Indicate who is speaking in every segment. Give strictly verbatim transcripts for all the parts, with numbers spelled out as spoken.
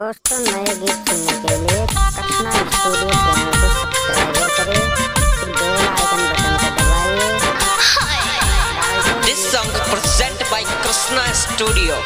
Speaker 1: दोस्तों, नए गीत सुनने के लिए कृष्णा स्टूडियो चैनल को सब्सक्राइब करें, फिर बेल आइकन बटन को दबाइए।
Speaker 2: This song presented by Krishna Studio.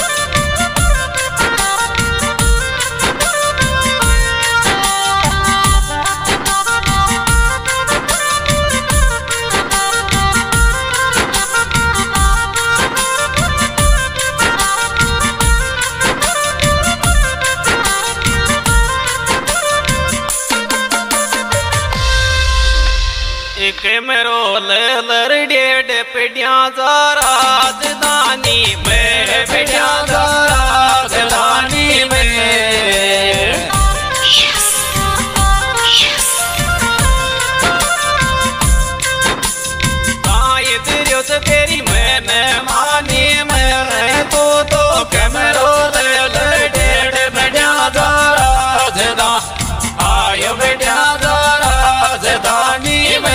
Speaker 3: एक मेरो लर डेढ़ पिटिया जा राजधानी में, पिटिया जा राजधानी में। ताई तेरे से तेरी मैंने मानी मेरे तो तो के मेरो लर डेढ़ पिटिया जा राजधानी, आयो पिटिया जा राजधानी में।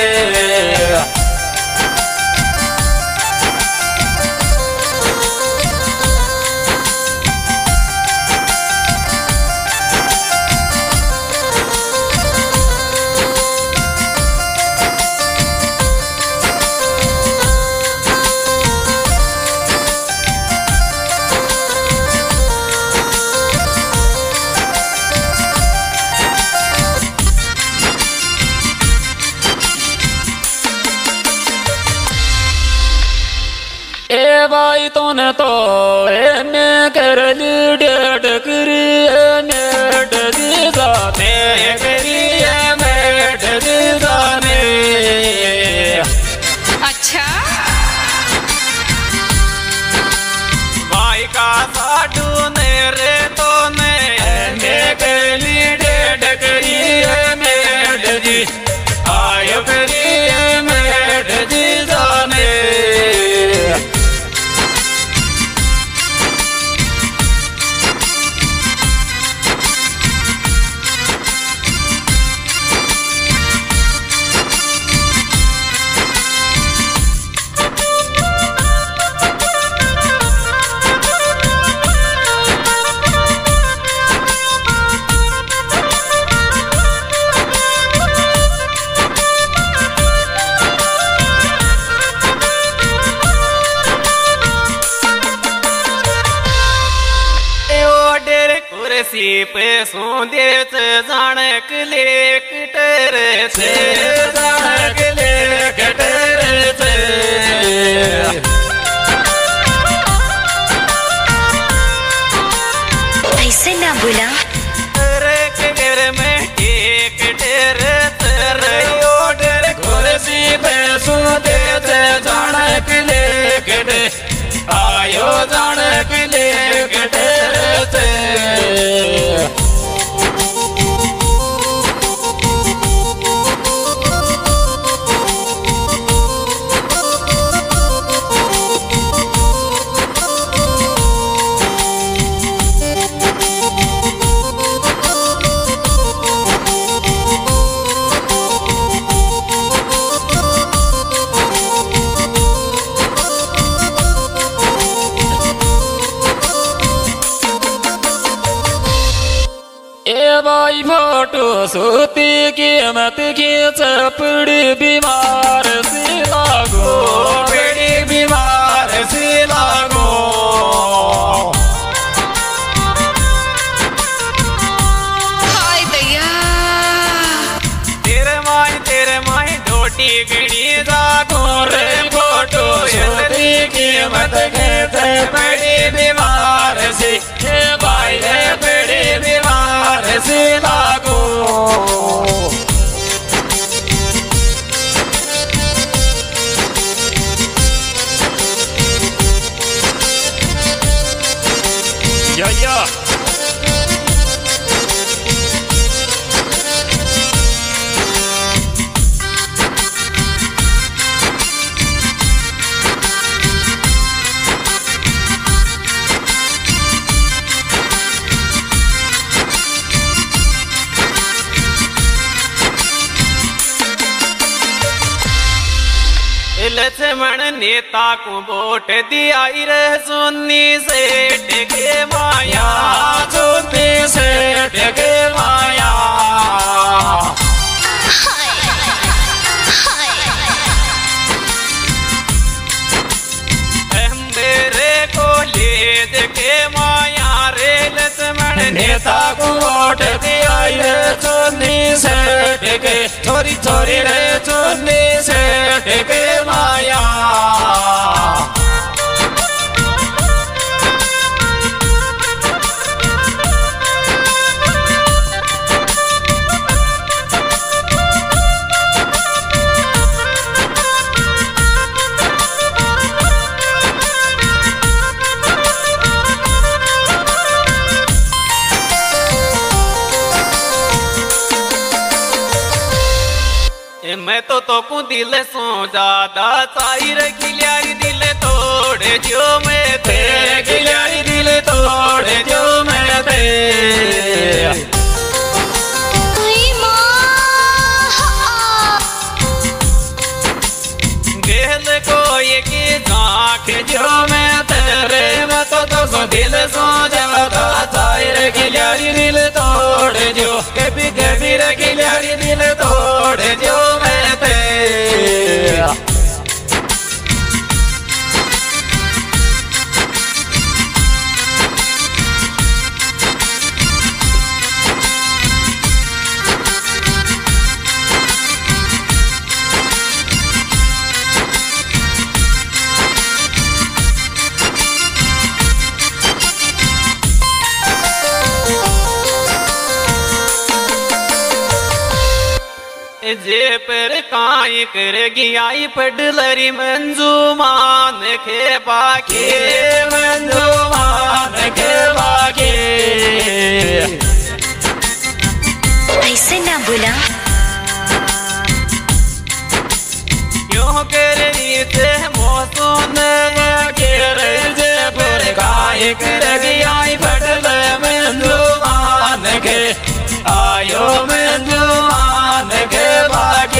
Speaker 3: ए भाई तूने तो एने कर ली डेढ़ करी मेट दी जाने करी मेट दी जाने।
Speaker 4: अच्छा
Speaker 3: भाई का साडू ने रे तो ने एने कर ली डेढ़ करी मेट दी, आयो करी मेट दी जाने। कुर्सी पे सोंदे जानक लेक टेरे से, जानक लेक टेरे से।
Speaker 4: ऐसे ना बोला
Speaker 3: तेरे के घर में एक टेरे तेरे ओडर कुर्सी पे सोंदे जानक लेक टे, आयो जानक लेक टेरे से। भाई फोटो सूती कीमत खींच पड़ी बीमार सी लागो, पड़ी बीमार सी लागो।
Speaker 4: हाय दैया
Speaker 3: तेरे माई तेरे माई डोटी गड़ी जागो रे फोटो सूती कीमत खींच पड़ी बीमार सी, भाई रे पड़ी बीमार सी लागो। या या लक्ष्मण नेता को वोट दिया रे सुन्नी सेठ के माया, सुन्नी सेठ के माया। मेरे को ले के माया रे लक्ष्मण नेता को वोट दिया रे सुन्नी सेठ के, छोरी छोरी रे सुन्नी सेठ के माया। मैं तो तो को दिल सो ज्यादा साइर गिलियारी दिल तोड़े जो मैं थे, गिलियारी दिल तोड़े जो मैं थे। गेल को ये की झांक जो मैं तेरे, मैं तो तो को दिल सो ज्यादा साइर गिलियारी दिल तोड़े जो, कभी कभी गिलियारी दिल तोड़े जो मैं थे। जे पर काई करेगी आई पडलरी मंजू मान के बाके, मंजू मान के बाके।
Speaker 4: ऐसे ना बोला,
Speaker 3: क्यों कर रही थे मौसम के रे, जे पर काई करेगी आई पडलरी मंजू मान के, आयो मंजू मान के बाके।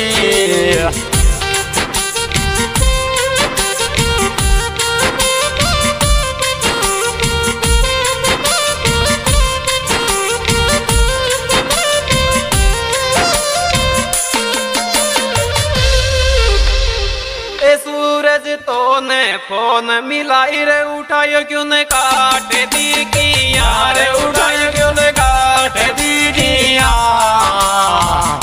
Speaker 3: ए सूरज तो ने फोन मिलाई रे, उठायो क्यों ने काट दी की यार, उठायो क्यों ने काट दी की यार।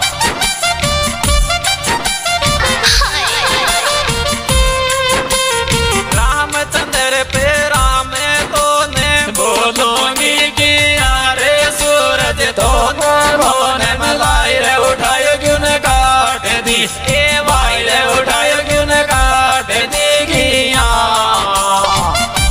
Speaker 3: रामचंद्र पे राम तो ने बोलोगी कि यारे सूरज तो फोन मिलाई रे, उठायो क्यों ने काट दी ए भाई रे, उठायो क्यों ने काट दी की यार।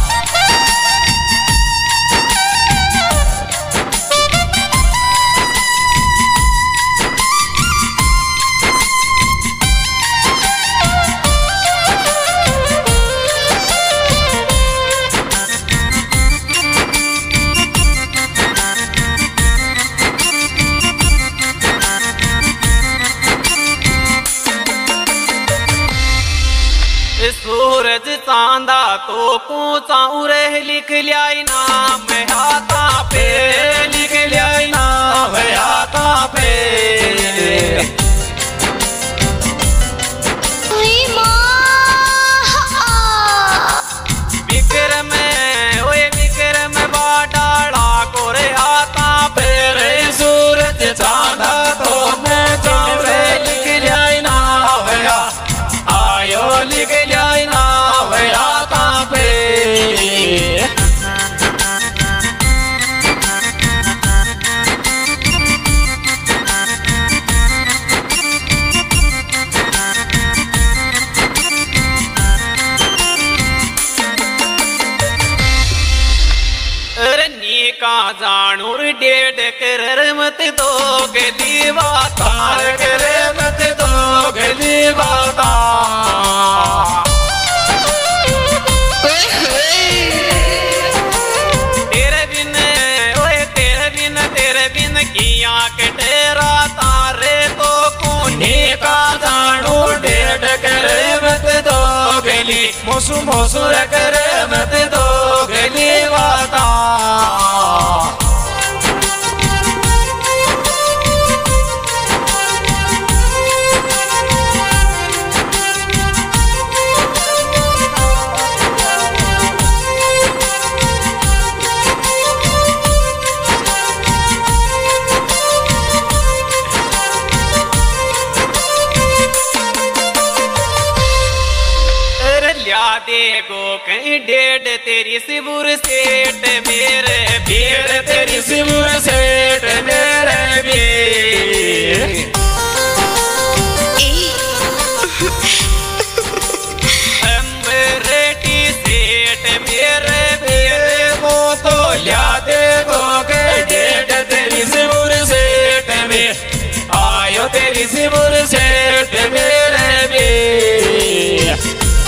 Speaker 3: सूरज चांदा तो पूछाऊ रे, लिख लिया नाम हाथा पे, लिख लिया नाम हाथा पे। विक्रम ओए विक्रम बाडाड़ा को रे हाथा पे रे, सूरज चांदा तो पूछाऊ रे, लिख लिया नाम आयो, लिख लिया नाम हाथा पे। का जानूर डेढ़ कर मत दोग दीवा तार करे, मत दोग दीवा तार। तेरे बिन ओए तेरे बिन तेरे बिन किया के तेरा तारे तो कुनी का जानूर डेढ़ कर मोसू मोसू करे मत दो गली वाता देखो कहीं डेढ़ तेरी सिबुर सेठ मेरे भीड़ तेरी सिबुर सेठ मेरे भीड़ अम्बरेटी सेठ मेरे भीड़ वो तो लिया देखो कहीं डेढ़ तेरी सिबुर सेठ में आयो तेरी सिबुर सेठ मेरे भीड़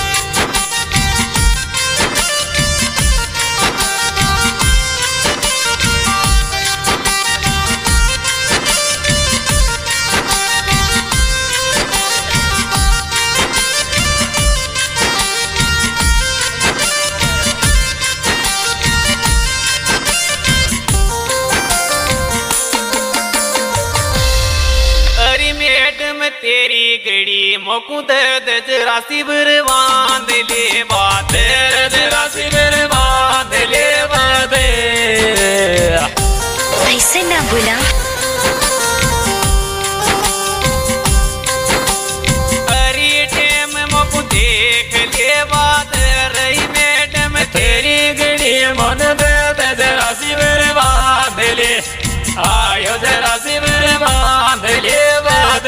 Speaker 3: तेरी गड़ी मोकू दर्द जरा सिबर बांध ले बात जरा सिबर बांध ले बात
Speaker 4: ऐसे ना बोला
Speaker 3: अरे टेम मोकू देख ले बात रही मैडम तेरी गड़ी मन दर्द जरा सिबर बांध ले आयो जरा सिबर बांध ले बात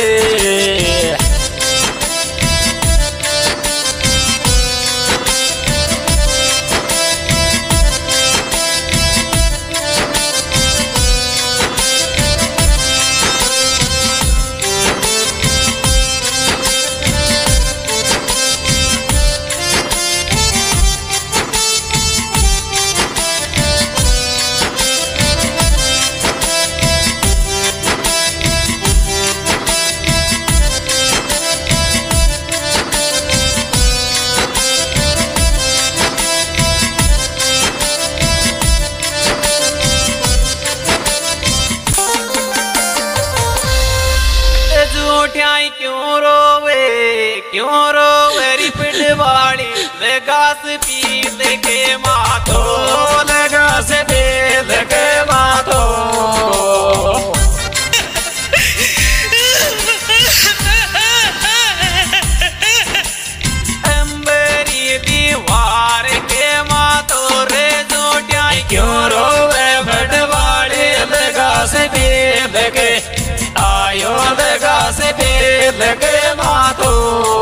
Speaker 3: क्यों रोवे क्यों रोवे रिपट वाली लगास पीत के माथो लगास पीत के माथो अंबरी दीवार के माथो रे जोटिया क्यों रोवे फट वाली लगास पीत के आयो लगास लगे मातो।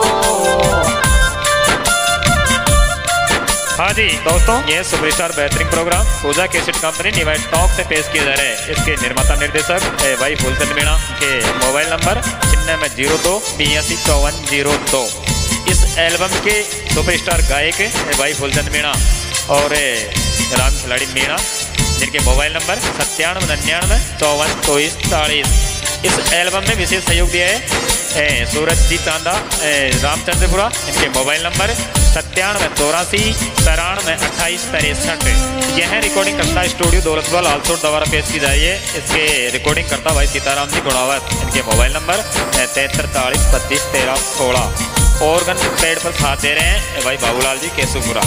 Speaker 5: हाँ जी दोस्तों, ये सुपरस्टार बेहतरीन प्रोग्राम पूजा कैसेट कंपनी निवाइट टॉक से पेश किया जा रहा है। इसके निर्माता निर्देशक भाई फूलचंद मीणा के मोबाइल नंबर छिन्नवे जीरो दो बयासी चौवन जीरो दो। इस एल्बम के सुपरस्टार गायक भाई फूलचंद मीणा और राम खिलाड़ी मीणा, जिनके मोबाइल नंबर सत्तानवे निन्यानवे चौवन चौबीस चालीस। इस एल्बम में विशेष सहयोग दिया है सूरज जी चांदा रामचंद्रपुरा, इनके मोबाइल नंबर सत्तानवे चौरासी तिरानवे अट्ठाईस तिरसठ। यह रिकॉर्डिंग करता स्टूडियो दौलतवाल आलसोट द्वारा पेश की जाइए। इसके रिकॉर्डिंग करता भाई सीताराम जी गुणावत, इनके मोबाइल नंबर तिहत्तर चालीस पच्चीस तेरह सोलह। ऑर्गन पैड पर साथ दे रहे हैं भाई बाबूलाल जी केसुपुरा।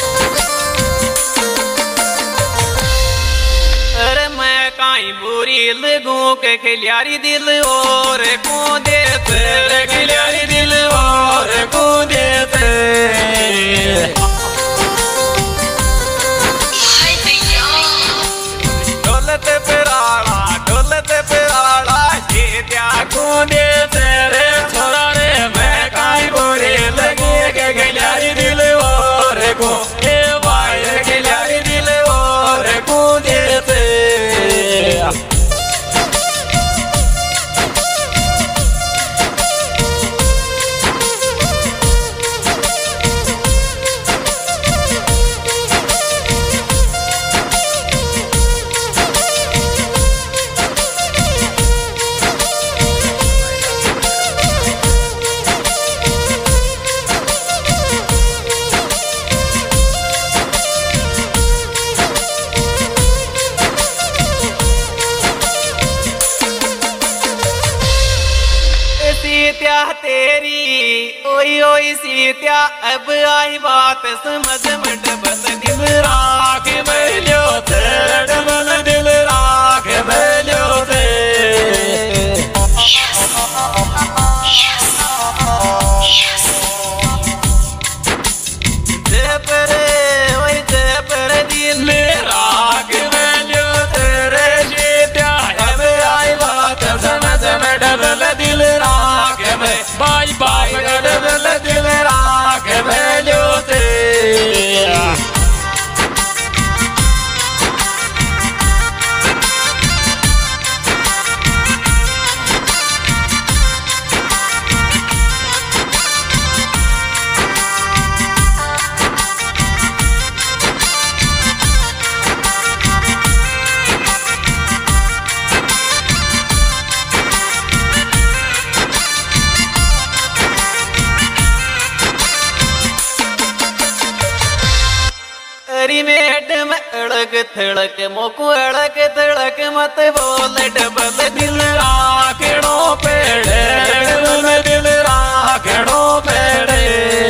Speaker 3: अरे मैं काई बुरी लगूं के खिलाड़ी दिल और को देते रे खिलाड़ी दिल और को देते। ढोलते पिराड़ा ढोलते पिराड़ा ये क्या को देते रे छोरा रे। मैं काई बुरी लगी के खिलाड़ी दिल और को ए भाई खिलाड़ी दिल और को देते। तेरी ओई ओई सीत्या अब आई बात समझ में डबल दिल राख मेलो ते डबल दिल राख मेलो ते जे पर ओई जे पर दिल राख मेलो तेरे सीत्या अब आई बात समझ में डबल दिल राख में बाई बाई डबल दिल राख मेलो ते मैडम अड़क थड़क मोको अड़क थड़क मत बोल डबल दिल राखड़ो पेड़े डबल दिल राखड़ो पेड़े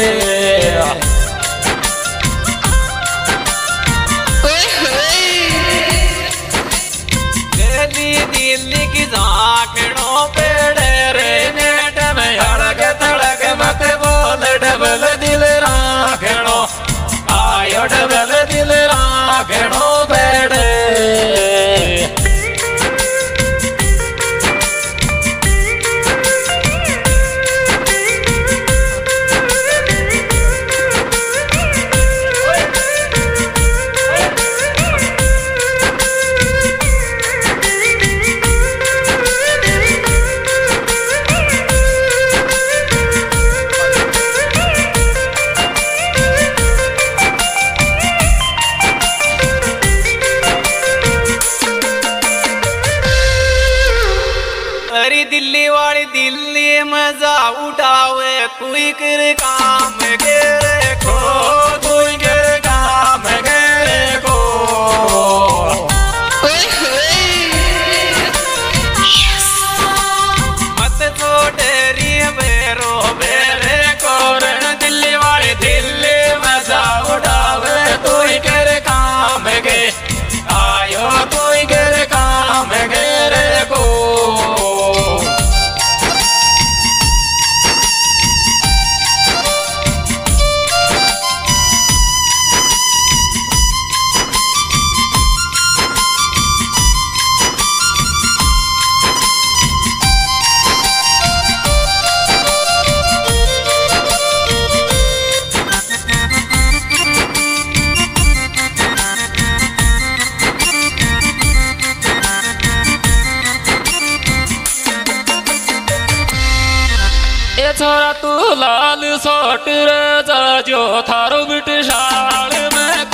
Speaker 3: गली दिल्ली की झाकड़ो पेड़े रे मैडम अड़क थड़क मत बोल डबल दिल राखड़ो आयो डबल दिल राखड़ो पेड़े दिल्ली वाली दिल्ली मजा उठावे तू कर काम गेरे को तू कर काम गेरे को मत छोटे री बेरो बेरे कोरण दिल्ली वाली दिल्ली मजा उठावे तू कर काम गे आयो तू कर काम गेरे को छोरा तू लाल सोट रे जो थारो बिट शाल में